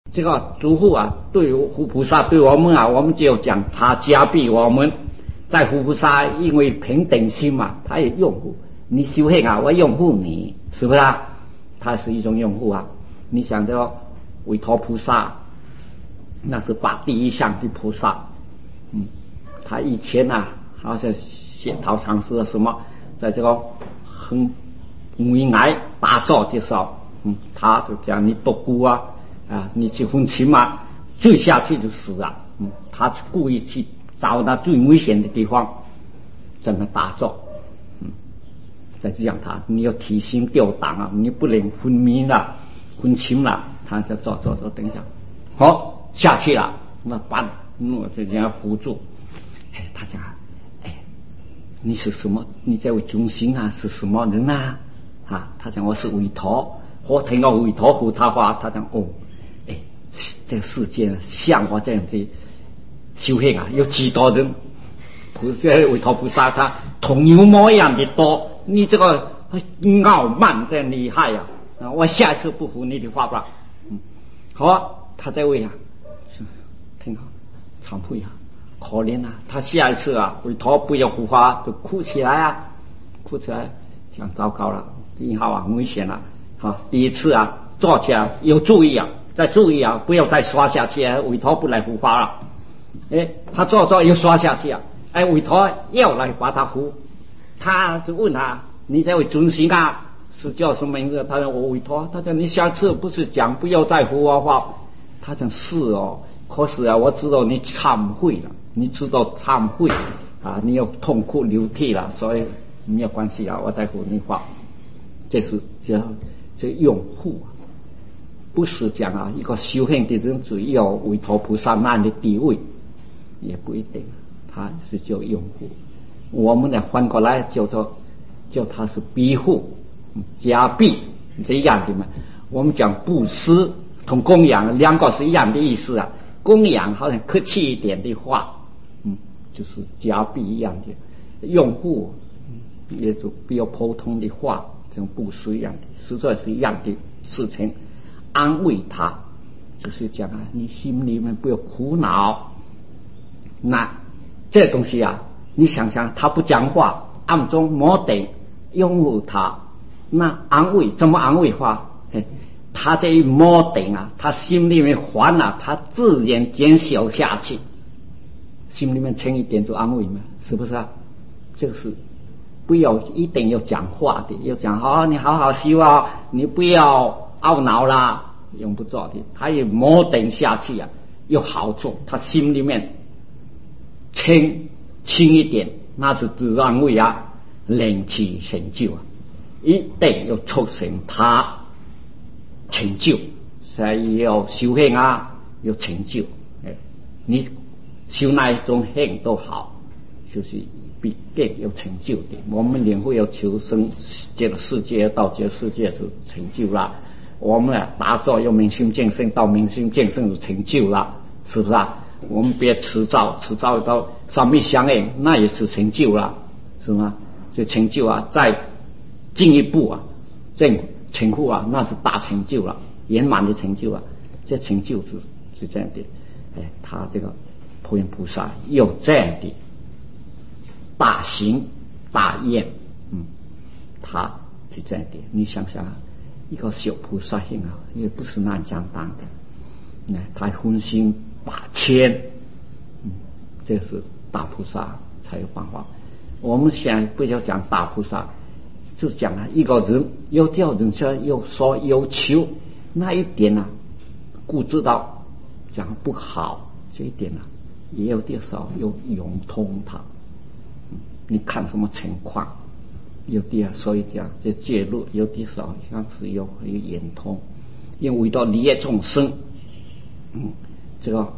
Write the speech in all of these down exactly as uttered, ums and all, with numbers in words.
这个诸佛啊，对于佛菩萨对我们啊，我们就讲他加庇我们。在佛菩萨因为平等心嘛，他也拥护你修行啊，我拥护你，是不是啊？他是一种拥护啊。你想着韦陀菩萨，那是八第一相的菩萨，嗯，他以前啊，好像写陶禅师什么，在这个很危癌大造的时候，嗯，他就讲你独孤啊，啊，你去分清嘛，坠下去就死了，嗯，他故意去找那最危险的地方，在那打坐，嗯，再讲他，你要提心吊胆啊，你不能昏迷了、昏清了，他就坐坐坐，等一下，好下去了，那把我就这样扶住，哎，他讲，哎，你是什么？你这位中心啊，是什么人啊？啊，他讲我是韦陀，我听到韦陀扶他话，他讲哦，哎，这个世界像我这样的修行啊，有几多人？菩萨韦陀菩萨他同牛模样的多，你这个傲慢真厉害呀、啊！啊，我下次不服你的话吧。嗯，好、啊，他在位啊，挺好，忏悔啊，可怜啊！他下一次啊，韦陀不要护法，就哭起来啊，哭起来，讲糟糕了，以后啊，危险了。好，第一次啊，坐起来有注意啊，再注意啊，不要再刷下去啊，韦陀不来护法了。哎，他坐坐又刷下去啊！哎，韦陀要来把他扶，他就问他：“你这位尊行啊，是叫什么名字？”他说：“我韦陀。”他说：“你下次不是讲不要再扶我话？”他讲：“是哦，可是啊，我知道你忏悔了，你知道忏悔啊，你要痛哭流涕了，所以没有关系啊，我再扶你话。”这是叫这拥护啊，不是讲啊一个修行的人只要韦陀菩萨那样的地位。也不一定，他是叫拥护。我们呢换过来叫做叫他是庇护、加庇这样的嘛。我们讲布施同供养两个是一样的意思啊。供养好像客气一点的话，嗯，就是加庇一样的。拥护也就比较普通的话，像布施一样的，实在是一样的事情。安慰他，就是讲啊，你心里面不要苦恼。那这东西啊，你想想，他不讲话，暗中摩顶拥护他，那安慰怎么安慰法？他这一摩顶啊，他心里面烦啊，他自然减小下去，心里面轻一点就安慰嘛，是不是啊？这个是不要一定要讲话的，要讲好，你好好修啊，你不要懊恼啦，用不着的。他一摩顶下去啊，有好处，他心里面轻轻一点，那就自然为啊灵气成就啊，一定要促成他成就，所以要修行啊，要成就。哎，你修哪一种行都好，就是必定有成就的。我们领会要求生这个世界，到这个世界就成就了。我们啊打坐要明心见性，到明心见性就成就了，是不是啊？我们别持照，持照到三昧相应，那也是成就了，是吗？这成就啊，再进一步啊，这成就啊，那是大成就了，圆满的成就啊。这成就是是这样的，哎，他这个普贤菩萨有这样的大行大愿，嗯，他是这样的。你想想啊，一个小菩萨行啊，也不是那简单的，那他分心八千，嗯，这是大菩萨才有办法。我们现在不要讲大菩萨，就讲啊，一个人要叫人家有所要求，那一点啊，顾知道讲不好，这一点啊，也有多少要融通它。嗯，你看什么情况？有的啊，所以讲这介入有多少像是有有圆通，因为到利益众生，嗯。这个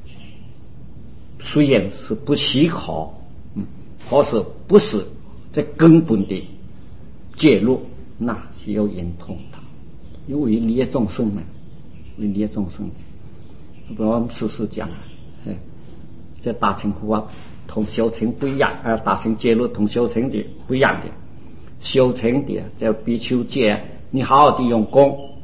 虽然是不许可，嗯，或是不是这根本的介入，那是要圆通的，因为利益众生嘛，利益众生。我们时时讲，哎，这大乘佛法同修行不一样，啊，大乘介入同修行的不一样的。修行的这比丘戒，你好好的用功，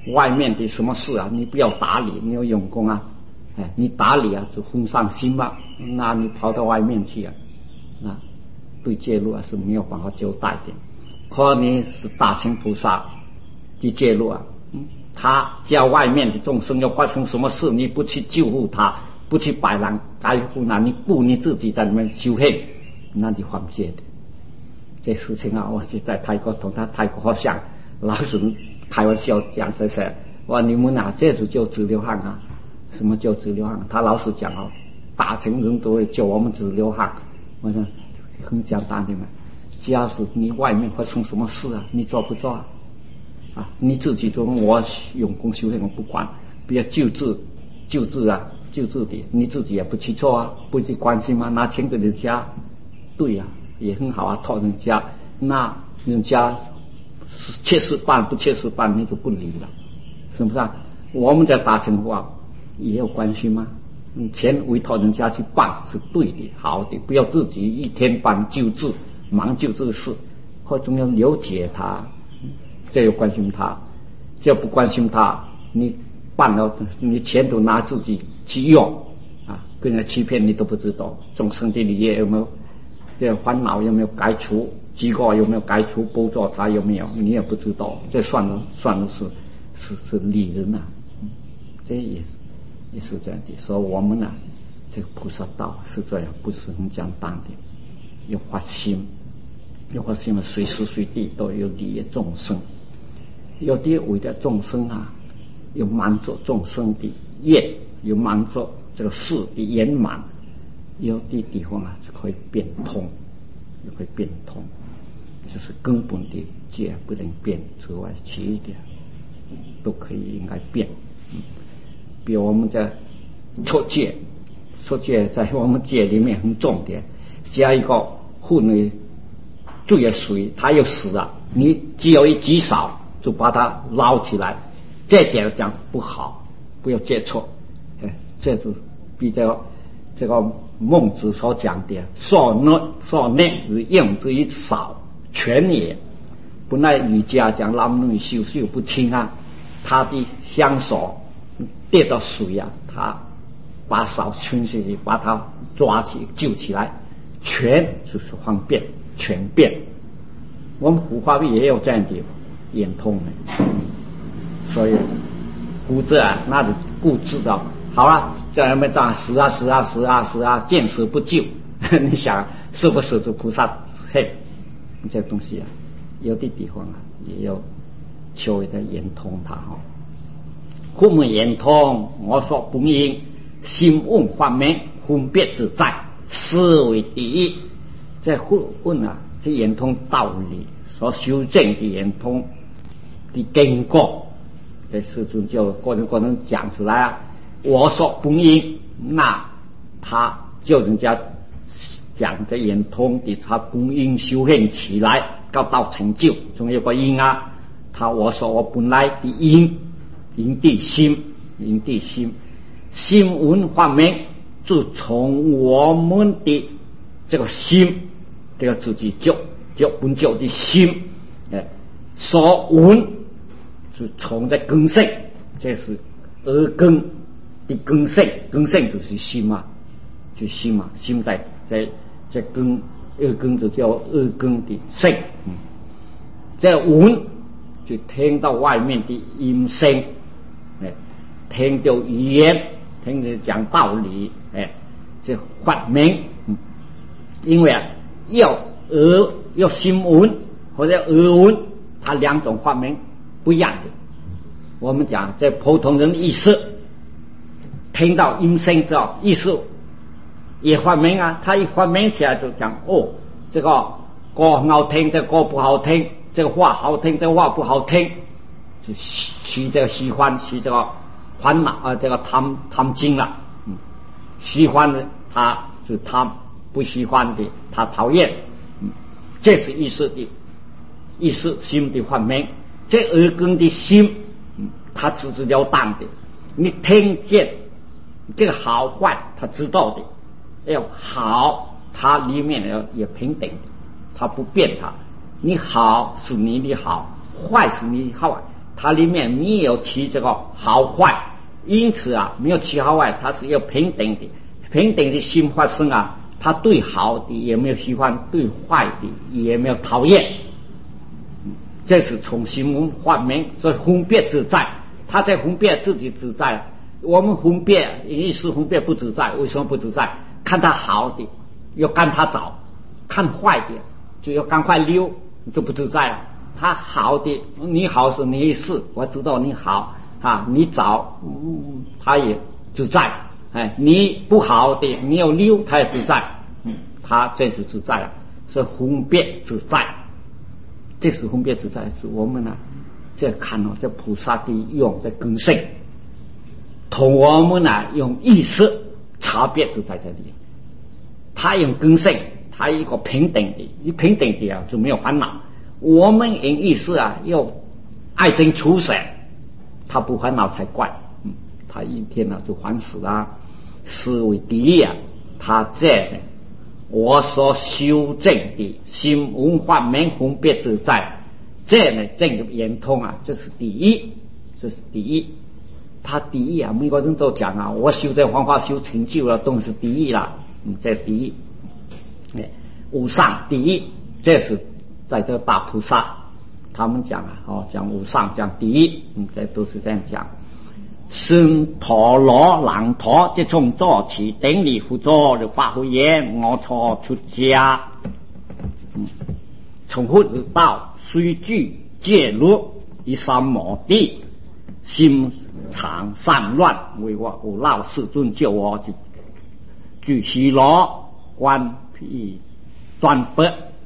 外面的什么事啊，你不要打理，你要用功啊，哎，你打理啊就分上心嘛，那你跑到外面去啊，那对介入啊是没有办法交代的。可你是大乘菩萨的介入啊，嗯，他叫外面的众生要发生什么事，你不去救护他，不去摆烂该护他，你顾你自己在里面修行，那你犯戒的。这事情啊，我就在泰国同他泰国好像老师开玩笑讲这些，我你们啊，这就叫自流汗啊。什么叫自流汗？他老是讲哦，大乘人都会叫我们自流汗。我说很简单的嘛，假使你外面发生什么事啊，你做不做啊？啊，你自己做，我用功修行我不管，不要救治救治啊救治的，你自己也不去做啊，不去关心吗？拿钱给人家，对呀、啊，也很好啊，托人家，那人家切实办不切实办，你就不理了，是不是啊？我们在大乘话也有关系吗？钱委托人家去办是对的好的，不要自己一天办救治忙救治事，或总要了解他，这有关心他，这不关心他，你办了你钱都拿自己去用啊，跟人欺骗你都不知道，众生的利益有没有，这烦恼有没有解除，机构有没有解除，帮助他有没有，你也不知道，这算了算了是是是利人啊，这也也是这样的。所以我们呢、啊，这个菩萨道是这样，不是很简单的，要发心，要发心嘛，随时随地都有利益众生，有的为了众生啊，有满足众生的愿，有满足这个事的圆满，有的地方啊就可以变通，就可以变通，就是根本的戒不能变之外，其余的都可以应该变。嗯，比如我们在出戒，出戒在我们戒里面很重点，加一个妇女注意水，它又死了，你只有一极少就把它捞起来，这点讲不好，不要接触。哎，这就比较这个孟子所讲的所内所内是用之以少全也。本来儒家讲男女授受不亲啊，他的香手跌到水啊，他把手伸下去，把它抓起救起来，全就是方便全变。我们护法也有这样的眼通的，所以古者啊，那就固知道好了，叫人们这样死啊死啊死啊死啊，见死不救。你想是不是这菩萨？嘿，这东西啊，有的地方啊，也要稍微的圆通它哈。故门圆通，我说本应心问方面分别自在，思为第一。这问啊，这圆通道理所修正的圆通的经过，这事情就个人个人讲出来啊。我说本应，那他就人家讲这圆通的，他本应修行起来，到到成就，总有个因啊。他我说我本来的因。因地心，因地心，心闻方面就从我们的这个心，这个自己就就本就的心，哎，所闻是从这根性，这是耳根的根性，根性就是心嘛，就心嘛，心在在在根，耳根就叫耳根的性，嗯，这闻就听到外面的音声。哎，听到语言，听着讲道理，哎，这发明，嗯，因为啊，要耳要心闻或者耳闻，它两种发明不一样的。我们讲在普通人意识，听到音声之后，意识也发明啊，他一发明起来就讲哦，这个歌很好听，这个歌不好听，这个话好听，这个话不好听。就起这个喜欢，起这个烦恼啊，这个贪贪精了。嗯，喜欢的他就贪，不喜欢的他讨厌。嗯，这是意识的，意识心的方面。这耳根的心，嗯，他直截了当的，你听见这个好坏，他知道的。要好，它里面要也平等的，它不变它。你好是你的好，坏是你的坏。 它里面没有起这个好坏，因此啊，没有起好坏，它是要平等的，平等的心发生啊，它对好的也没有喜欢，对坏的也没有讨厌，这是从心中发明，所以分别自在，他在分别自己自在，我们分别一时分别不自在，为什么不自在？看他好的要赶他走，看坏的就要赶快溜，就不自在了。他好的，你好是你意思，我知道你好啊，你找、嗯、他也自在，哎，你不好的你要溜，他也自在，嗯，他这就自在了，是分别自在，这是分别自在，是我们呢在看哦，这菩萨的用在根性，同我们呢用意识差别都在这里，他用根性，他一个平等的，你平等的啊就没有烦恼。我们用意识啊，要爱憎取舍，他不烦恼才怪。嗯，他一天呢、啊、就烦死了。思维第一啊，他这呢，我所修正的心无法明分别自在，这呢正的圆通啊，这是第一，这是第一。他第一啊，每个人都讲啊，我修这方法修成就了，都是第一了。嗯，这第一。哎，无上第一，这是。在这大菩萨他们讲啊，哦，讲无上讲第一，嗯，这都是这样讲。生陀罗朗陀，即从做起，顶礼辅佐就发乎言，我初出家，嗯，从复之道，虽具戒律，以三摩地，心常散乱，为我无老世尊救我，就具西罗观辟断不。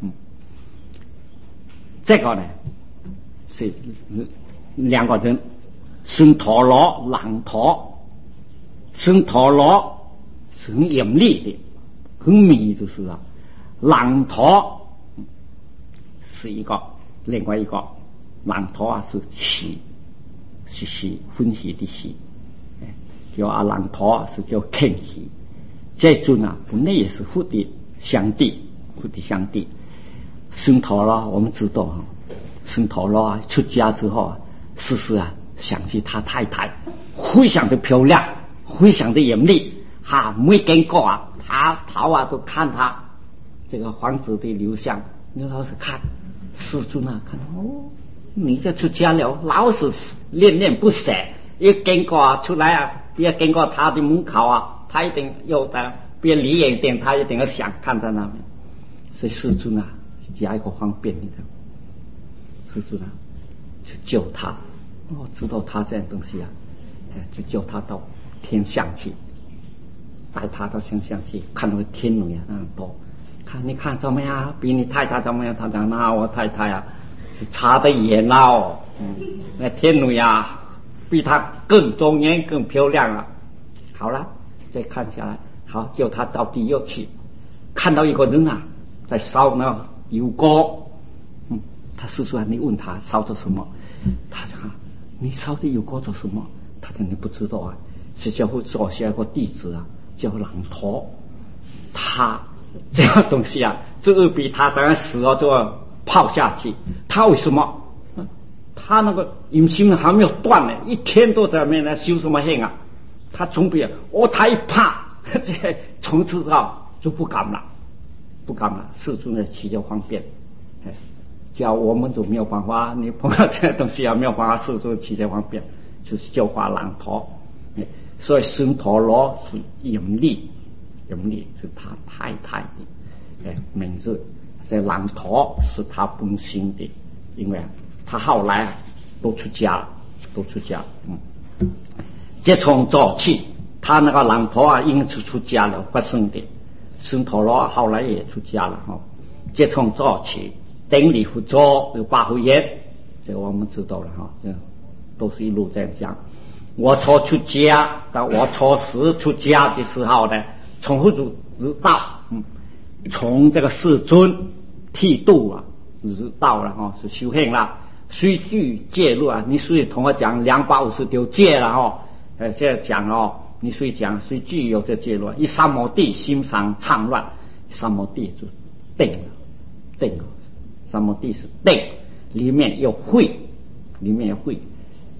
这个呢是两个人，生陀罗朗陀，生陀罗是很严厉的，很密就是啊，朗陀是一个另外一个，朗陀啊是喜，是喜欢喜的喜，叫阿朗陀是叫肯喜，这尊啊本来也是福的相帝，福的相帝。生陀罗我们知道啊，生陀罗啊出家之后啊，时时啊想起他太太，非常的漂亮，非常的严厉，哈，没见过啊，他头啊都看他这个皇子的流向，你老是看世尊啊，看哦，你这出家了，老是恋恋不舍，一经过啊出来啊，别经过他的门口啊，他一定有的，别离远一点，他一定要想看在那边，所以世尊啊。加一个方便的，是不是呢？去救他，哦，知道他这样东西啊，就救他到天上去，带他到天上去，看那个天女啊，那样多，看你看怎么样？比你太太怎么样？他讲那我太太啊是差得远了哦，嗯，那天女啊比他更庄严、更漂亮啊。好了，再看下来，好，救他到地狱去，看到一个人啊在烧那油锅，嗯，他师叔啊，你问他烧着什么？他讲你烧的油锅做什么？他讲你不知道啊，是叫会做下一个弟子啊，叫朗陀，他这样东西啊，这个比他这样死了就要泡下去。他为什么？他那个阴心还没有断呢，一天都在那边呢修什么行啊？他总比哦，他一怕，这从此之后就不敢了。不敢了，世尊的起就方便，哎，叫我们就没有办法，你碰到这个东西啊，没有办法，世尊起就方便，就是教化朗陀，哎，所以生陀罗是严厉，严厉是他太太的，哎，名字，这朗陀是他本心的，因为他后来啊都出家了，都出家，嗯，这从早起，他那个朗陀啊，因此出家了发生的。生陀罗后来也出家了哈，这从早起顶礼辅佐有八福言，这个我们知道了哈，这都是一路这样讲。我初出家，但我初时出家的时候呢，从佛祖知道，嗯，从这个世尊剃度啊，知道了哈，是修行了，虽具戒律啊，你虽同我讲两百五十条戒了哈，呃，现在讲哦。你虽讲虽具有这戒律，一三摩地心常畅乱，三摩地就定了，定了，三摩地是定，里面有慧，里面有慧，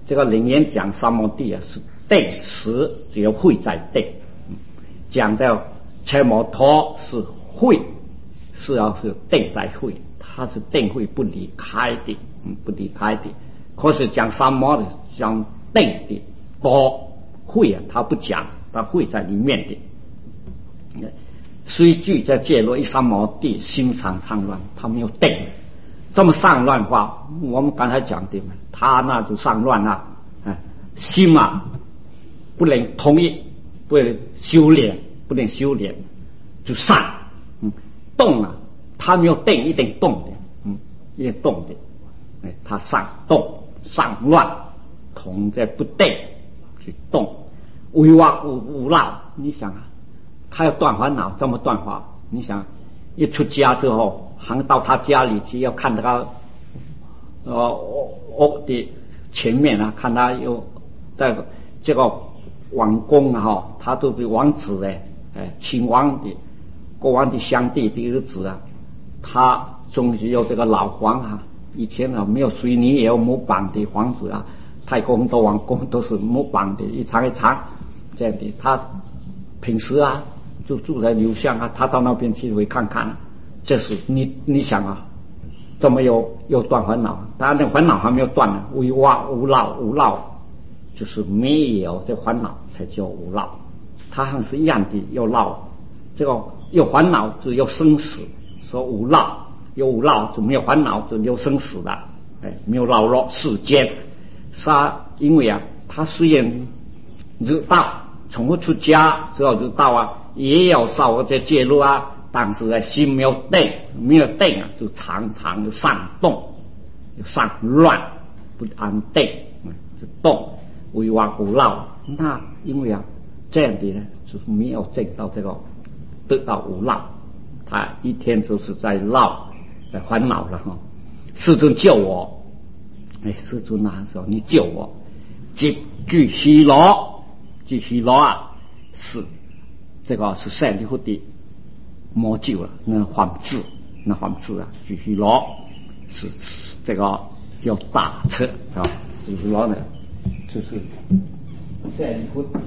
这个楞严讲三摩地啊，是定实，只有慧在定。讲到车摩托是慧，是要是定在慧，它是定慧不离开的，嗯，不离开的。可是讲三摩的，讲定的多，慧啊，他不讲，他慧在里面的。虽具在戒律一三摩地，心常上乱，他没有定。这么上乱话，我们刚才讲的嘛，他那就上乱了，哎，心啊不能统一，不能修炼，不能修炼就上，嗯，动啊，他没有定，一定动的，嗯，一定动的，哎，他上动上乱，同在不定去动，为妄无无闹，你想啊，他要断烦恼，这么断法，你想一出家之后。还到他家里去，要看他呃屋的前面啊，看他有在这个王宫啊，哈，他都是王子哎，哎，亲王的国王的乡弟的儿子啊，他终于有这个老皇啊，以前啊没有水泥也有木板的房子啊，泰国很多王宫都是木板的，一长一长这样的，他平时啊就住在留乡啊，他到那边去会看看。这是你你想啊，怎么有有断烦恼？当然，那烦恼还没有断呢。无妄无闹无闹，就是没有这烦恼才叫无闹。它还是一样的，有闹，这个有烦恼就有生死，说无闹有无闹就没有烦恼，就有生死的，哎，没有扰乱世间。是啊，因为啊，他虽然知道从不出家，只要知道啊，也要受这戒律啊。但是呢，心没有定，没有定啊，就常常就上动，就上乱，不安定，就动，为妄无闹。那因为啊，这样的呢，就是没有证到这个得到无闹，他一天就是在闹，在烦恼了哈。世尊救我，哎，世尊那时候你救我，即具须罗，具须罗啊，是这个是善利福的。摸救了，那幻智，那幻智啊，继续罗是这个叫大车啊，继续罗呢，就是善福的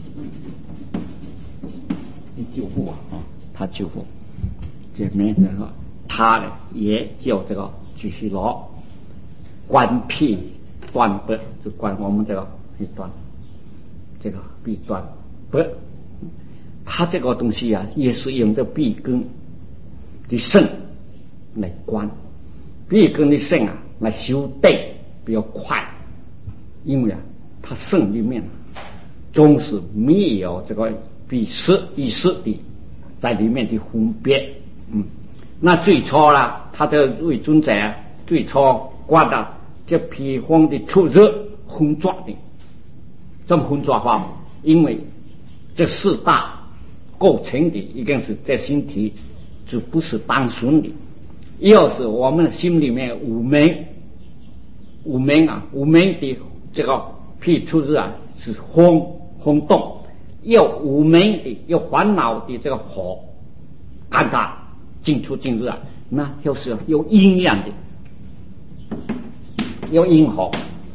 救护啊，他救护，这面这个他呢也叫这个继续罗，关闭断不就关我们这个一断，这个必断不。他这个东西啊，也是用这闭根的肾来关，闭根的肾啊来修定比较快，因为啊，他肾里面总是没有这个闭识意识的在里面的分别，嗯，那最初啦，他这位尊者啊，最初关的这披风的出热混浊的，这么混浊法，因为这四大。构成的一定是这身体就不是单纯的，要是我们心里面五门五门啊五门的这个辟出日啊是轰轰动，要五门的要烦恼的这个火看它进出进入啊，那就是有阴阳的，有阴火，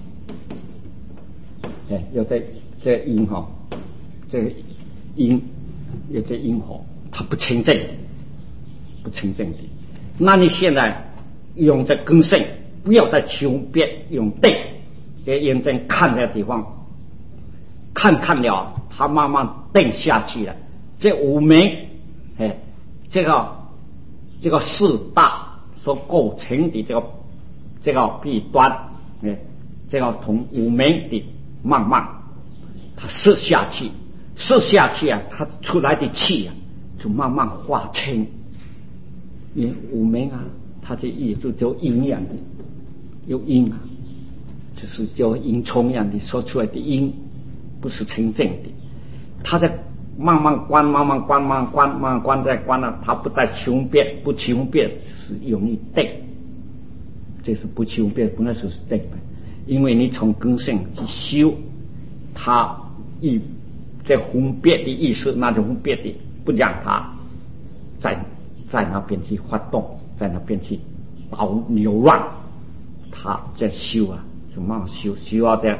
哎，有这这阴火，这个阴。有这阴火，它不清净，不清净的。那你现在用这根性，不要再求别，用定，这眼睛看这个地方，看看了，它慢慢定下去了。这五名，哎，这个这个四大所构成的这个这个弊端，哎，这个从五名的慢慢它射下去。射下去啊，它出来的气啊，就慢慢化清。因五名啊，它的意思就阴阳的，有阴啊，就是叫阴冲样的说出来的阴，不是清净的。它在慢慢关，慢慢关，慢慢关，慢慢关再关了，它不再求变，不求变是容易定。这是不求变，本来就是定的，因为你从根性去修，它一。这分别的意识，那种分别的不让它在在那边去发动，在那边去捣流乱，它在修啊，就慢慢修，修到这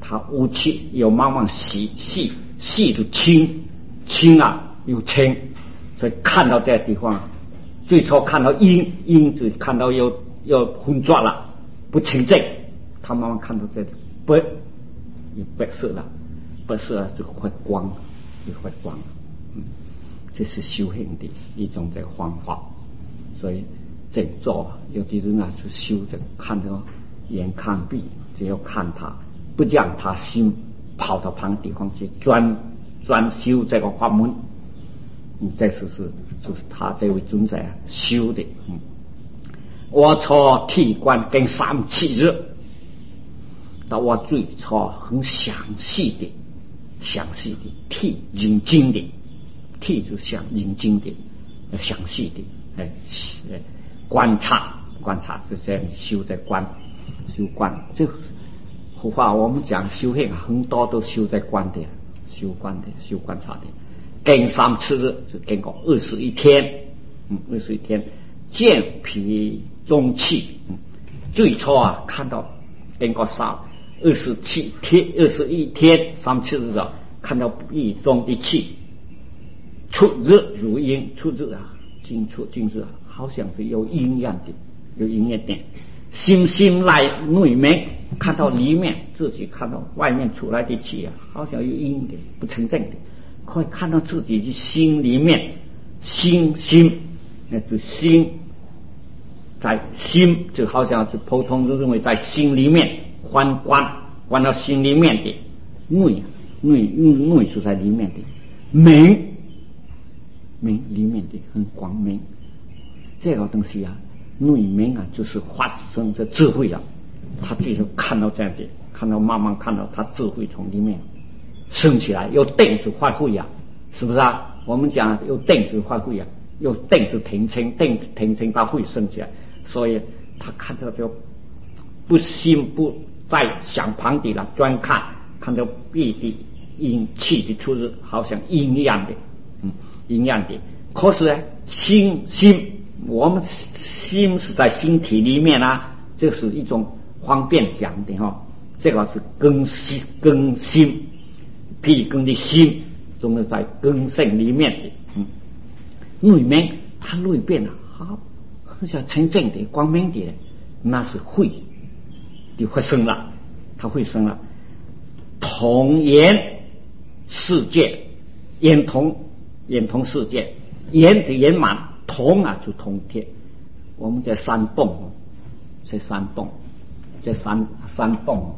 他武器又慢慢细细细就清清啊又清，所以看到这个地方，最初看到阴阴就看到又又浑浊了，不清净，他慢慢看到这里白有白色了，白色了就会光，就会光，嗯，这是修行的一种这个方法。所以静坐有的人啊去修这个，看到眼看闭，只要看他，不让他心跑到旁地方去专专修这个法门。嗯，这是是就是他这位尊者修的。嗯，我从剃光跟三七日，到我最初很详细的、详细的剃认真的剃，就像认真的、详细的哎哎观察观察，就这样修在观修观。这佛法我们讲修行很多都修在观的，修观的修观察的。跟三次日就跟过二十一天，嗯，二十一天见脾中气，嗯，最初啊看到跟过三二十七天二十一天三次日啊，看到脾中的气出日如阴，出日啊进出进日啊，好像是有阴阳的，有阴阳的。心心来内面，看到里面自己看到外面出来的气啊，好像有阴的，不成正的。可以看到自己的心里面，心心，那就心在心，就好像就普通人认为在心里面观观观到心里面的内内内是在里面的明明里面的很光明，这个东西啊，内明啊，就是发生的智慧啊，他最后看到这样的，看到慢慢看到他智慧从里面升起来，有定就发挥呀，是不是啊？我们讲有定就发挥呀，有定就停清，定停清它会升起来，所以他看到就不心不再想旁的了，专看看到闭的阴气的出日，好像阴一样的，嗯，阴一样的。可是呢，心心我们心是在心体里面啊，这是一种方便讲的哈、哦，这个是根心根心。脾根的心，总是在根性里面的，嗯，内面它内变了，好，好像真正的光明的，那是慧的发生了，它会生了。同言世界，言同言同世界，言的圆满，同啊就同铁。我们在山洞，在山洞，在山山洞。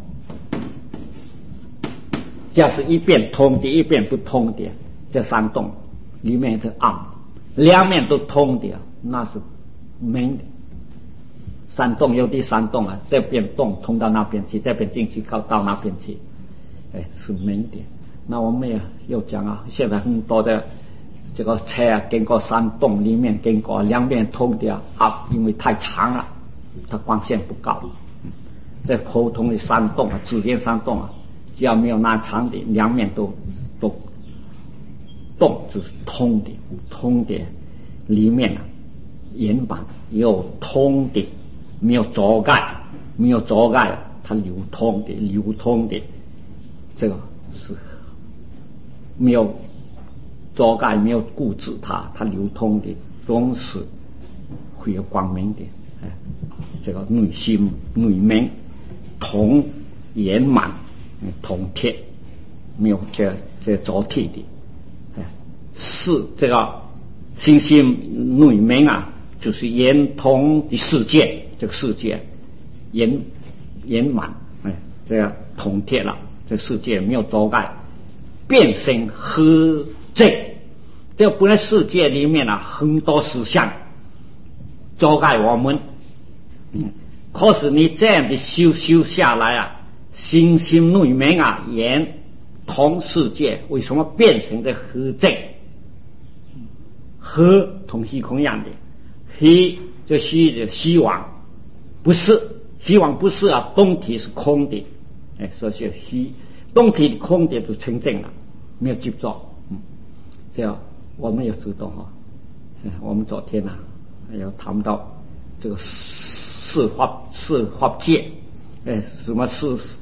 假是一边通的，一边不通的，这山洞里面是暗，两面都通的，那是明的。山洞有的山洞啊，这边洞通到那边去，这边进去靠到那边去，哎，是明的。那我们也又讲啊，现在很多的这个车啊，经过山洞里面经过，两面通的啊，因为太长了，它光线不高。这普通的山洞啊，紫莲山洞啊。只要没有那长的，两面都都洞就是通的，通的里面啊，圆满有通的，没有阻盖，没有阻盖，它流通的，流通的，这个是没有阻盖，没有固执它，它流通的，总是会有光明的。哎，这个内心内明同圆满。同铁没有这这着体的，哎，是这个心心内明啊，就是圆通的世界，这个世界圆圆满，哎，这样同铁了，这世界没有阻碍，变成和正。这本来世界里面啊，很多思想阻碍我们，嗯，可是你这样的修修下来啊。心心内明啊，圆同世界，为什么变成这和正？和同虚空一样的，虚就虚的希望，不是希望不是啊，东体是空的，哎，所以虚东体的空的就成正了，没有执着，嗯，这样我们也知道哈、哦，我们昨天啊，有谈到这个四法四法界，哎，什么是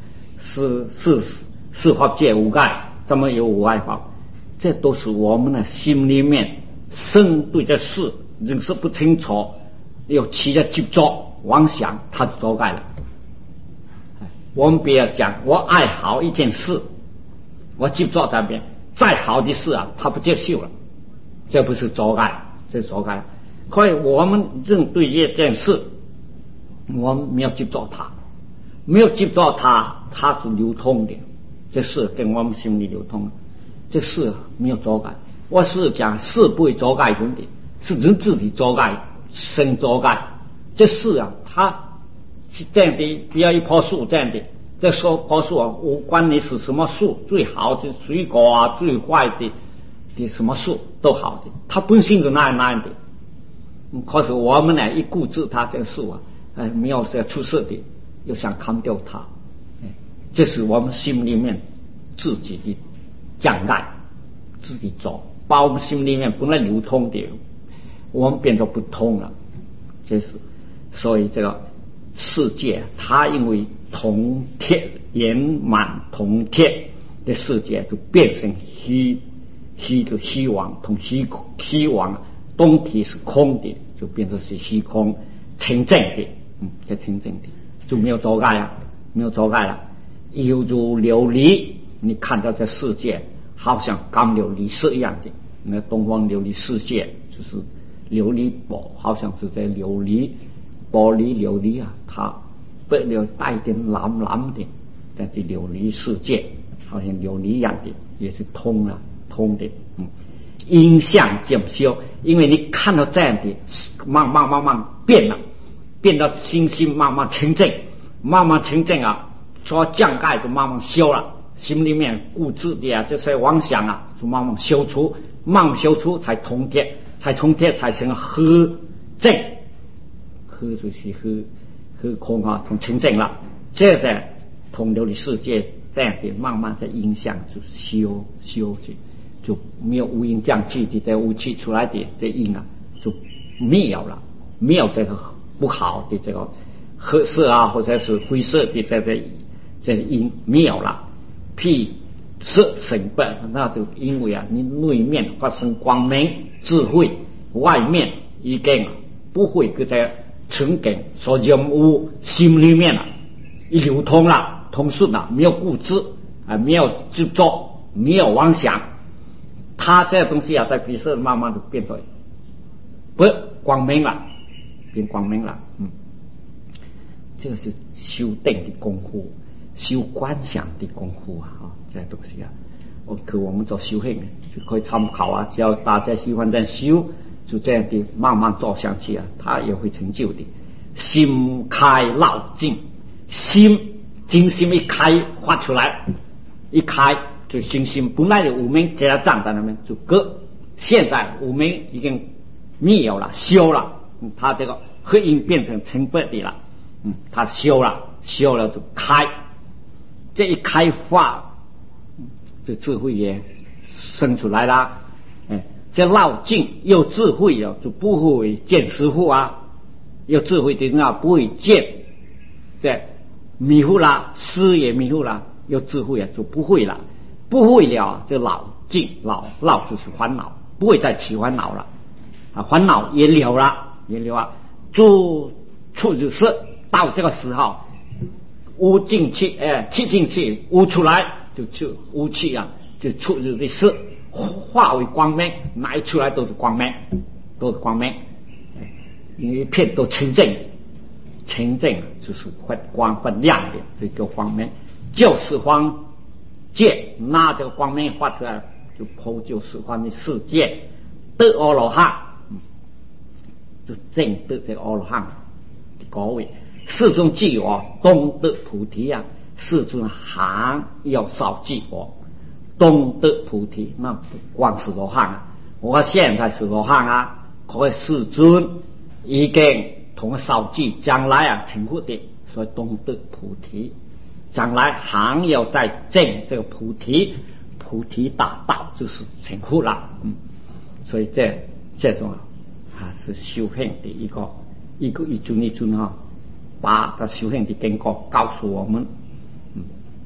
是是是法界无碍，怎么有无碍法？这都是我们的心里面生对这事认识不清楚，有起着执着妄想，它就作碍了。我们不要讲我爱好一件事，我执着那边，再好的事啊，他不接受了，这不是作碍，这是作碍。所以我们认对这件事，我们没有执着它，没有执着它，它是流通的，这事跟我们心里流通，这事没有作碍。我是讲事不会作碍人的，是人自己作碍，生作碍。这事啊，它是这样的，比如一棵树这样的，这说棵树啊，无关你是什么树，最好的水果啊，最坏的的什么树都好的，它本性是那样那样的。可是我们呢，一固执它这个树啊，哎，没有这出色的，又想砍掉它，哎，这是我们心里面自己的障碍，自己走，把我们心里面本来流通的，我们变成不通了。这是所以这个世界，它因为同铁圆满同铁的世界，就变成虚虚的虚妄，同虚虚妄。东体是空的，就变成是虚空清净的，嗯，这清净的就没有作碍啊，没有作碍了。犹如琉璃，你看到这世界好像刚琉璃色一样的，那东方琉璃世界就是琉璃宝，好像是在琉璃玻璃琉璃啊，它不了带一点蓝蓝的，但是琉璃世界好像琉璃一样的，也是通了通的，嗯。因相渐修，因为你看到这样的慢慢慢慢变了，变到心心慢慢清净，慢慢清净啊，说障碍就慢慢修了，心里面固执的啊这些妄想啊就慢慢修除，慢慢修除才通铁，才通铁才成和正，和就是和和空啊同清净了，这在同流的世界这样的慢慢在影响就修修去。就没有无因降气的这雾气出来的这因啊，就没有了，没有这个不好的这个褐色啊，或者是灰色的这个这个因没有了。譬色成本，那就因为啊，你内面发生光明智慧，外面已经不会跟这情感所染污，心里面啊一流通了，通顺了，没有固执啊，没有执着，没有妄想。它这东西啊，在比色慢慢的变成不光明了，变光明了。嗯，这个是修定的功夫，修观想的功夫啊！啊，这东西啊，我可我们做修行就可以参考啊。只要大家喜欢这样修，就这样的慢慢做下去啊，它也会成就的。心开绕境，心精心一开发出来，一开。就心心本来的无明只要站在那边就割，现在无明已经灭有了，修了，嗯，他这个黑因变成成白的了，嗯，他修了，修了就开，这一开发，这智慧也生出来了，哎，这绕境有智慧了，就不会见师傅啊，有智慧的人啊不会见，这迷糊了，师也迷糊了，有智慧啊就不会了。不会了，就老境老老就是烦恼，不会再起烦恼了啊，烦恼也了了，也了了，就处就是到这个时候，无进气，哎，气进气，无出来就就无气啊，就处入的事化为光明，哪一出来都是光明，都是光明，一片都清净，清净就是发光发亮的，这叫光明，就是光。界拿这个光明发出来，就破旧十方的世界得阿罗汉，就证得这个阿罗汉的果位。世尊记我东得菩提啊，世尊还要少记我东得菩提，那不光是罗汉啊，我现在是罗汉啊，可是世尊已经同少记将来啊成佛的，所以东得菩提。将来还要再证这个菩提，菩提大道就是成佛了，嗯，所以这这种啊是修行的一个一个一尊一尊哈，把这修行的经过告诉我们，嗯，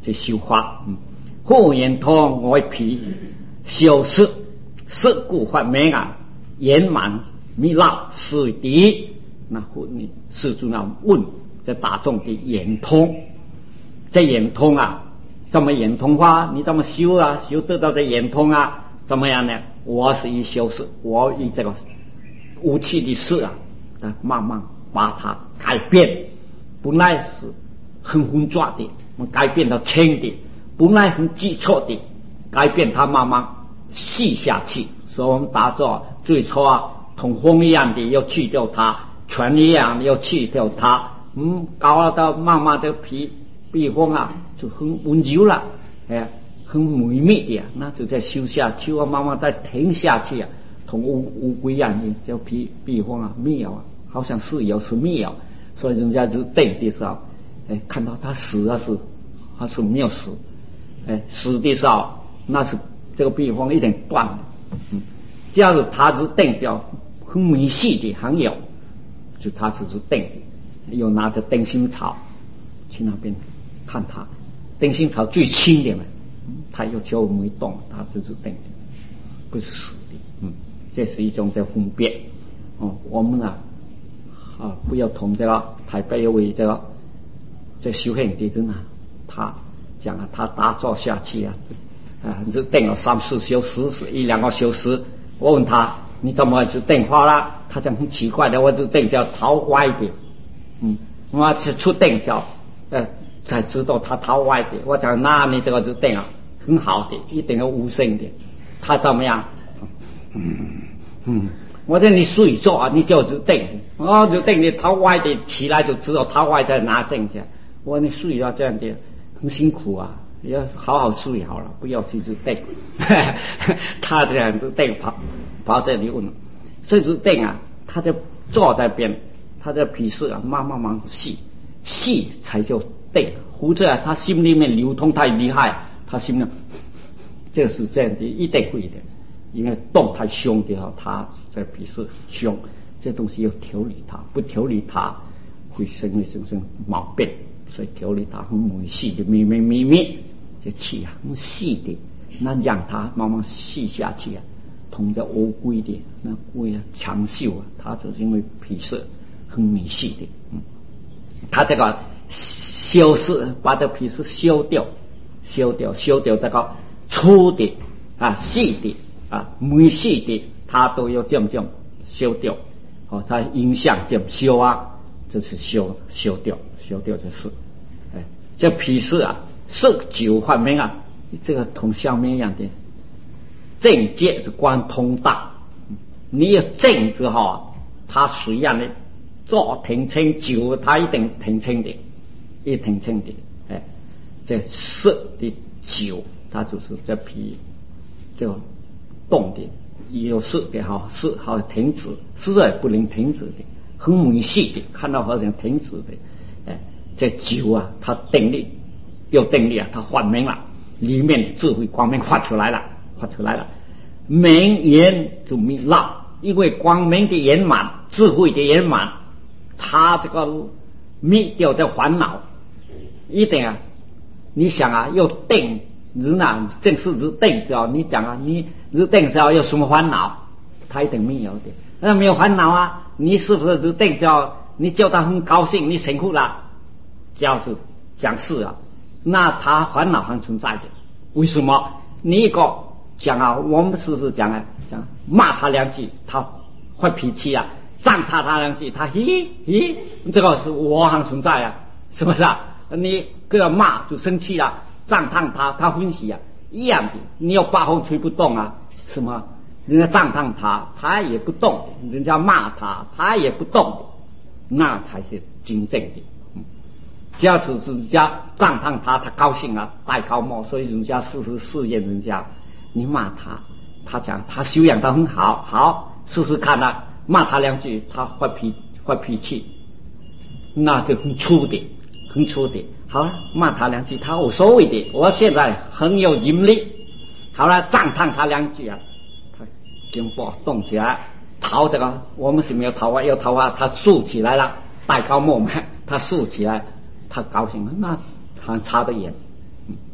这修法。嗯，复圆通外皮修饰，色故发明啊，圆满弥老是第一。那你世尊啊问这大众的圆通，这圆通啊，怎么圆通法？你怎么修啊？修得到这圆通啊？怎么样呢？我是以修饰，我以这个武器的事啊，慢慢把它改变。本来是很浑浊的，我们改变到轻的；本来很基础的，改变它慢慢细下去。所以我们打坐最初啊，同风一样的要去掉它，泉一样的要去掉它。嗯，搞了到慢慢这个皮壁风啊，就很温柔了，哎，很美密的，那就在修下去啊，慢慢再停下去啊，同乌乌龟一样的叫皮壁风啊，妙啊，好像是有是妙，所以人家就定的时候，哎，看到他死啊是，他是没有死，哎，死的时候那是这个壁风一点断了，嗯，这样子他是定叫很美细的，很有，就他只是定的，又拿着灯芯草去那边看他，灯芯草最轻的嘛。他又就没动，他只是定的，不是死的。嗯，这是一种在分别。哦，我们啊啊不要同这个台北一位这个这修行的人啊，他讲啊，他打坐下去啊，啊，就定了三四小时，是一两个小时。我问他你怎么就定好了？他讲很奇怪的，我就定叫逃歪的。嗯，我去出定叫呃。才知道他逃歪的，我讲那你这个就定啊，很好的，一定要无声的。他怎么样？嗯嗯，我说你睡着啊，你就是定，哦就定你逃歪的，起来就知道逃歪在哪正去。我说你睡了这样的很辛苦啊，要好好睡好了，不要去就定。他这样子定跑跑这里问，所以就定啊，他就坐在边，他的皮色啊慢慢慢细细才叫。对，或者啊，他心里面流通太厉害，他心里这是这样的，一定会的。因为动太凶的话，他在比是凶，这东西要调理它，不调理它会生为生生毛病，所以调理它很美细的，咪咪咪咪，这气啊很细的，那让它慢慢细下去啊，同着乌龟的那龟啊长寿啊，它就是因为皮色很美细的，嗯，它这个。修饰把这皮是修掉，修掉，修掉这个粗的啊、细的啊、没细的，它都要这么这么修掉。哦，它影响这么修啊，就是修修掉，修掉就是。哎，这皮是啊，色九方面啊，这个同下面一样的，正界是关通道。你有正之后，它虽然呢做挺清九，它一定挺清的。一挺清的，哎，这色的酒，它就是这皮这个动的，有色的哈，色好停止，色也不能停止的，很美细的，看到好像停止的，哎，这酒啊，它定力有定力啊，它发明了，里面的智慧光明发出来了，发出来了，明圆就弥老，因为光明的圆满，智慧的圆满，它这个灭掉这烦恼。一定啊！你想啊，要定人啊，正是是定着。你讲啊，你是定着有什么烦恼？他一定没有的。那没有烦恼啊，你是不是是定着？你叫他很高兴，你辛苦了，叫是讲事啊，那他烦恼还存在的。为什么？你一个讲啊，我们是不是讲啊？讲骂他两句，他发脾气啊；赞他他两句，他嘿嘿，这个是我还存在啊，是不是啊？你跟他骂就生气了，赞叹他，他欢喜啊，一样的。你要八风吹不动啊，什么？人家赞叹他，他也不动；人家骂他，他也不动，那才是真正的。嗯，这样子是人家赞叹他，他高兴啊，戴高帽，所以人家事事试验人家。你骂他，他讲他修养得很好，好试试看啊，骂他两句，他发脾发脾气，那就很粗的。很粗的，好了，骂他两句，他无所谓的。我现在很有精力，好了，赞叹他两句啊，他肩膀动起来，桃这个我们是没有桃花，有桃花，他竖起来了，戴高帽嘛，他竖起来，他高兴了，那还差得远。嗯，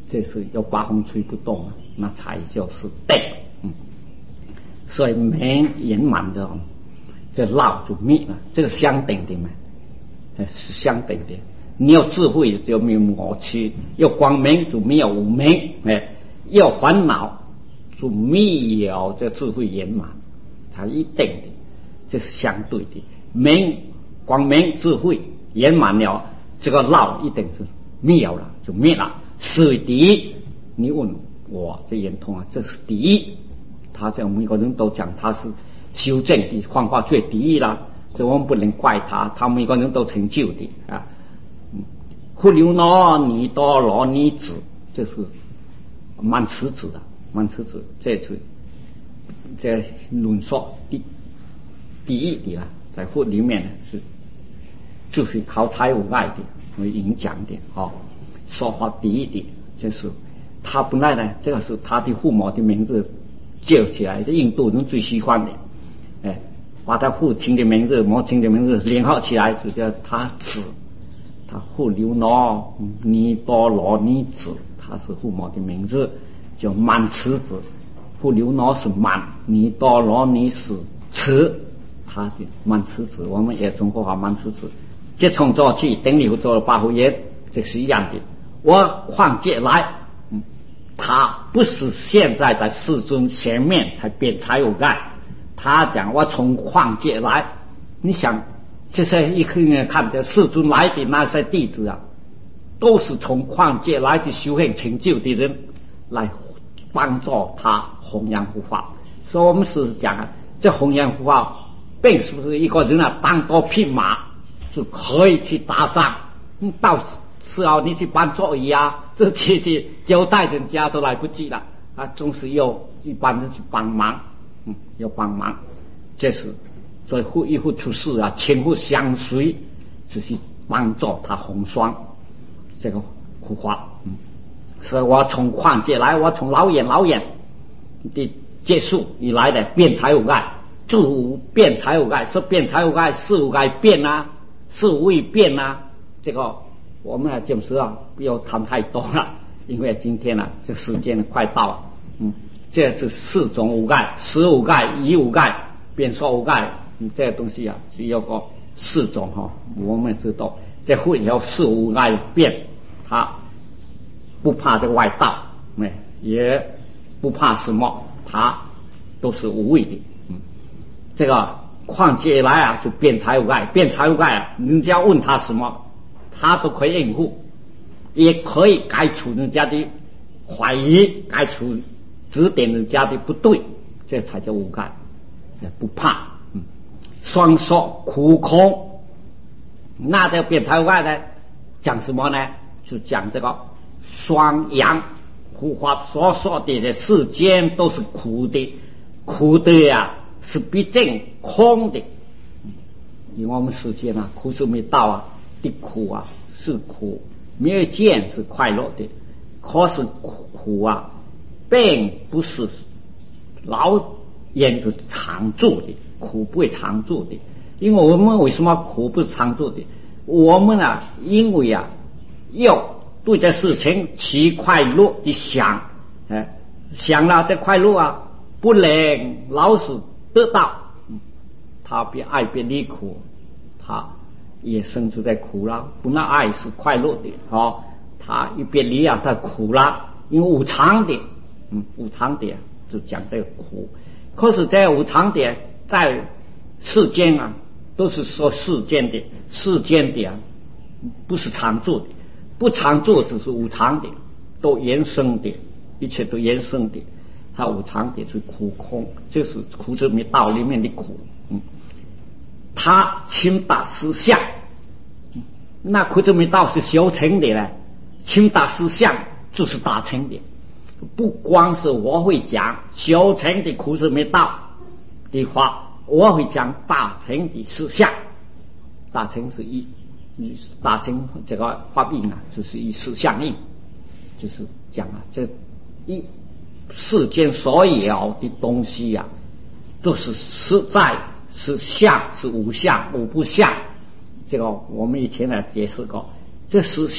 这是有八风吹不动啊，那才就是定。嗯，所以明圆满的，这老就灭了，这个相等的嘛，是相等的。你有智慧就没有我痴，有光明就没有无明，哎，有烦恼就没有这智慧圆满，它一定的，这是相对的。明光明智慧圆满了，这个老一定是没有了，就灭了。是第一，你问我这圆通啊，这是第一。他这每个人都讲他是修正的方法最第一了，这我们不能怪他，他每个人都成就的啊。忽流罗尼多罗尼子，这是满词子的，满词子，这是这论说第第一的啊，在忽里面呢是就是靠财务外的为影响的哦。说话第一的，就是他本来呢，这个是他的父母的名字叫起来，这印度人最喜欢的，哎，把他父亲的名字、母亲的名字联合起来，就叫他子。他忽流罗尼多罗尼子，他是父母的名字，叫满词子。忽流罗是满，尼多罗尼是词，他的满词子，我们也中国话满词子。这从做起，等你做了八福言，这是一样的。我换界来，嗯，他不是现在在世尊前面才变才有盖，他讲我从换界来，你想。这些一个人看着世尊来的那些弟子啊，都是从矿界来的修行成就的人，来帮助他弘扬护法。所以我们是讲啊，这弘扬护法并不是一个人啊当多匹马就可以去打仗，嗯，到时候你去搬座椅啊，这去去交代人家都来不及了啊，总是有一般人去帮忙，嗯，要帮忙，这是。所以互一互出世啊，千互相随，就是帮助他弘双这个护法。嗯，所以我从矿界来，我从老远老远的结束以来的变财无碍，诸变财无碍，说变财无碍，事无碍变啊，事未变啊。这个我们啊就是啊不要谈太多了，因为今天啊这时间快到了。嗯，这是四种无碍，事无碍，义无碍，变说无碍。这些东西啊，只有个四种哈、哦，我们知道，这会有事无碍变，他不怕这个外道，没也不怕什么，他都是无畏的。嗯，这个况且来啊，就变财无碍，变财无碍啊，人家问他什么，他都可以应付，也可以改除人家的怀疑，改除指点人家的不对，这才叫无碍，不怕。双说苦空，那这个变财无碍呢？讲什么呢？就讲这个双阳护法所说的的世间都是苦的，苦的呀是毕竟空的。因为我们世间啊，苦是没到啊，的苦啊是苦，没有见是快乐的，可是苦啊，并不是老远就是常住的。苦不会常住的，因为我们为什么苦不是常住的？我们啊，因为啊，要对这事情起快乐的想，哎，想了这快乐啊，不能老是得到，嗯，他别爱别离苦，他也生出在苦了。不那爱是快乐的，哦，他一别离啊，他苦了，因为无常的，嗯，无常的就讲这个苦。可是这无常的。在世间啊，都是说世间的，世间的啊，不是常住的，不常住就是无常的，都延伸的，一切都延伸的，它无常的是苦空，就是苦是没道里面的苦。嗯，它清达思想，那苦是没道是修成的呢，清达思想就是达成的，不光是我会讲修成的苦是没道的话，我会讲大乘的思想，大乘是一，大乘这个发音啊，就是以思想印，就是讲啊，这一世间所有的东西呀、啊，都是实在是相，是无相，无不相。这个我们以前呢解释过，这是相，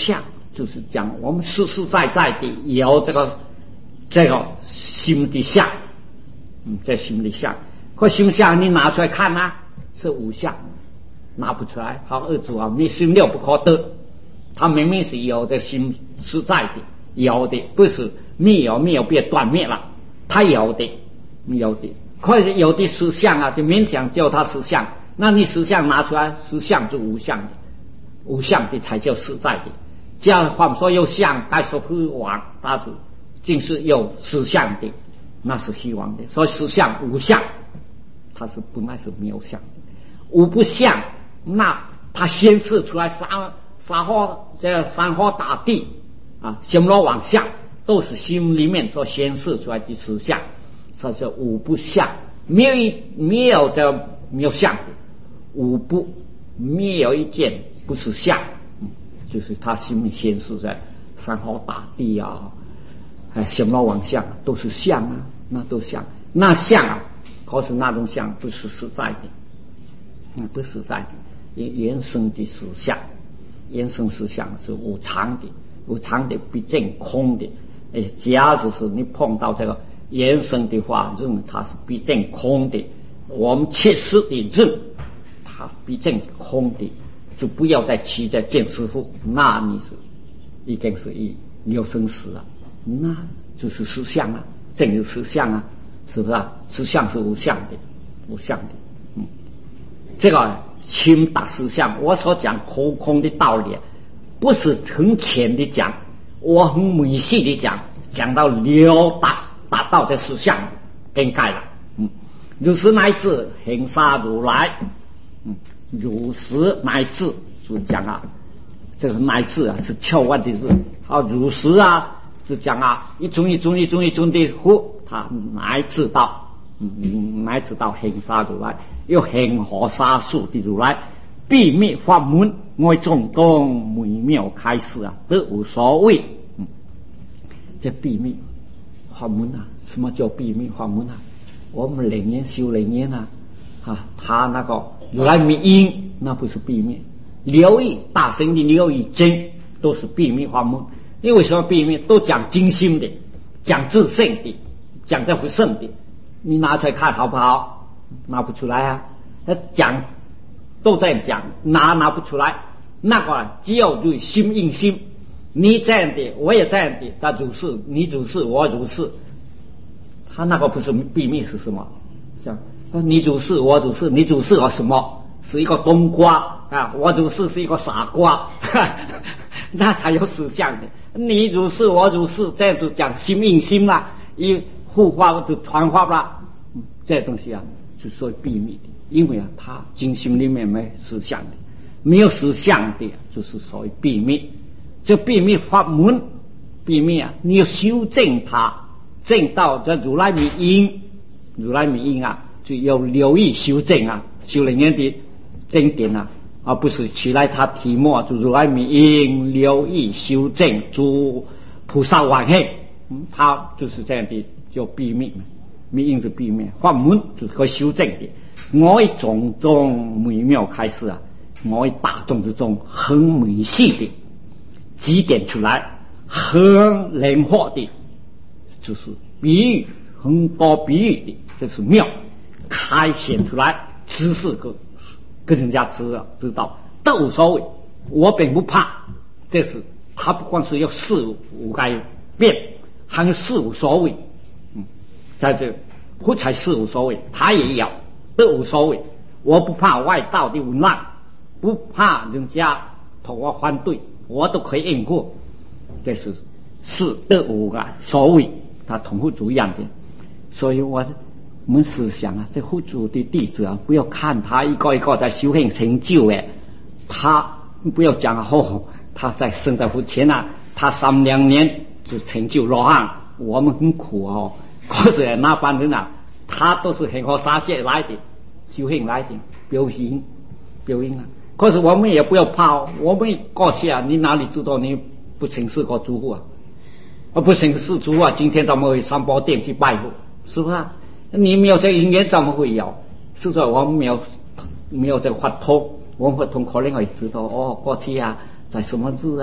就是讲我们实实在在的有这个这个心的相，嗯，这心的相，可心相你拿出来看啊，是无相，拿不出来。好，二祖啊，你心六不可得，他明明是有这心实在的，有的不是没有没有被断灭了，他有的有的，可是有的实相啊，就勉强叫他实相。那你实相拿出来，实相就无相的，无相的才叫实在的。这样话说有相，该说虚妄，大主竟是有实相的，那是虚妄的。所以实相无相，它是本来是没有相的。无不相，那它显示出来山山河这山河大地啊，星罗万象，都是心里面所显示出来的实相，所以说无不相，没有一没有这没有相的。无不没有一件不是相，嗯，就是他心里显示在山河大地啊，哎，星罗万象都是相啊，那都相，那相啊，可是那种相不是实在的，嗯，不实在的，原生的实相，原生实相是无常的，无常的毕竟空的，哎，假如是你碰到这个原生的话，认为它是毕竟空的，我们切实的认。毕竟空的，就不要再骑着见师傅，那你是已经是一有生死了，那就是实相啊，真有实相啊，是不是啊？实相是无相的，无相的，嗯，这个清达实相，我所讲空空的道理，不是很浅的讲，我很美细的讲，讲到了达达到这实相更改了，嗯，如是乃至恒沙如来。嗯，如实乃至就讲啊，这个乃至啊是千万的字，好如实啊就讲啊一种一种一种一种的呼，他乃至到嗯乃至到恒沙如来，有恒河沙数的如来，秘密法门为众多美妙开示啊，都无所谓。嗯，这秘密法门啊，什么叫秘密法门啊？我们灵验修灵验啊。啊，他那个如来密因那不是秘密，留意大神的留意真都是秘密法门。因为什么秘密？都讲精心的，讲自性的，讲这回圣的，你拿出来看好不好？拿不出来啊！他讲都在讲，拿拿不出来。那个只有对心应心，你这样的，我也这样的，他如是，你如是，我如是。他那个不是秘密是什么？像。你如是，我如是，你如是我什么？是一个冬瓜啊，我如是是一个傻瓜，那才有实相的。你如是，我如是，这样就讲心应心啦，一互化就传化啦，嗯，这东西啊，是属于秘密的，因为啊，它精心里面没实相的，没有实相的，就是属于秘密。这秘密法门，秘密啊，你要修正它，正到这如来密因，如来密因啊。就要留意修正啊，修灵验的经典啊，而不是起来他题目啊，就如来密因留意修正诸菩萨往黑，嗯，他就是这样的叫秘密，密因是秘密，法门就是可以修正的。我以种种美妙开示啊，我以大众之中很美细的几点出来，很灵活的，就是比喻很多比喻的，这是妙。开显出来，知识个跟人家知道知道都无所谓，我并不怕。这是他不光是要事无改变，还有事无所谓。嗯，在这不才事无所谓，他也要都无所谓。我不怕外道的无难，不怕人家同我反对，我都可以应付。这是事都无啊所谓，他同父主一样的，所以我。我们思想啊，这佛祖的弟子啊，不要看他一个一个在修行成就哎，他不要讲哦，他在生在佛前啊，他三两年就成就罗汉，我们很苦哦。可是那帮人啊，他都是恒河沙界来的，修行来的，表演表演啊。可是我们也不要怕哦，我们过去啊，你哪里知道你不曾是个诸佛啊？而不曾是诸佛啊，今天咱们会上宝殿去拜佛，是不是啊？你没有这个因缘，怎么会有？是说我们没有没有这个法通，我们法通可能会知道哦，过去啊，在什么日啊，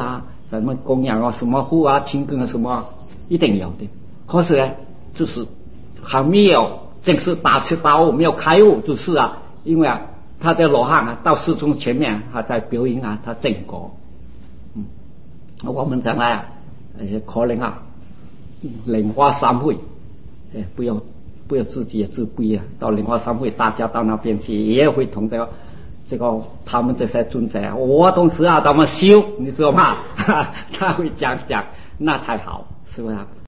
咱们供养啊，什么护啊、清根啊，什么一定有的。可是呢，就是还没有正式大彻大悟，没有开悟，就是啊，因为啊，他在罗汉啊，到世尊前面，他在表演啊，他正果。嗯，我们将来啊，可能啊，莲花三会，哎，不要不要自己也自卑啊，到莲花三会，大家到那边去，也会同这个。这个他们这些尊者，我当时啊怎么修，你知道吗？他会讲讲，那才好，是不是啊？